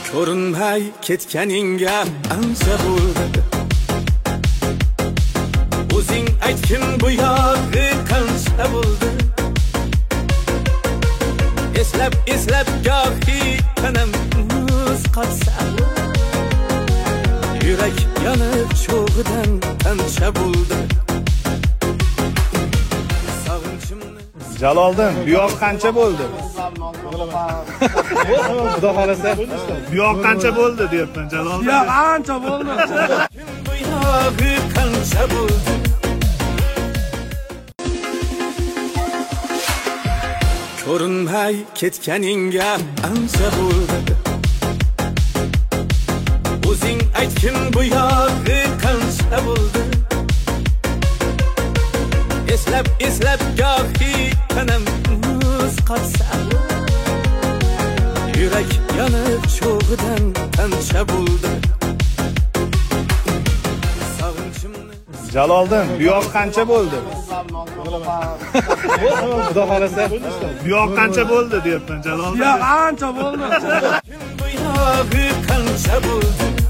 ko'rinmay ketganingga ancha bo'ldi. O'zing aytgin bu yog'i qancha bo'ldi. Eslab gohi tanam muz qotsa, yurak yonib cho'g'idan qancha bo'ldi. Jaloliddin, bu yoq qancha bo'ldi? Xudo xolasa, bu yoq qancha bo'ldi deyapman Jaloliddin. Yo'q, ancha bo'ldi. Bu yog'i qancha bo'ldi. Ko'rinmay ketganingga ancha bo'ldi. O'zing aytgin bu yog'i qancha bo'ldi. Eslab gohi tanam muz qotsa, yurak yonib cho'g'idan qancha bo'ldi. Jaloliddin, bu yoq qancha bo'ldi? Xudo xolasa, bu yoq qancha bo'ldi deyapman Jaloliddin. Yo'q, ancha bo'ldi. Bu yog'i qancha bo'ldi.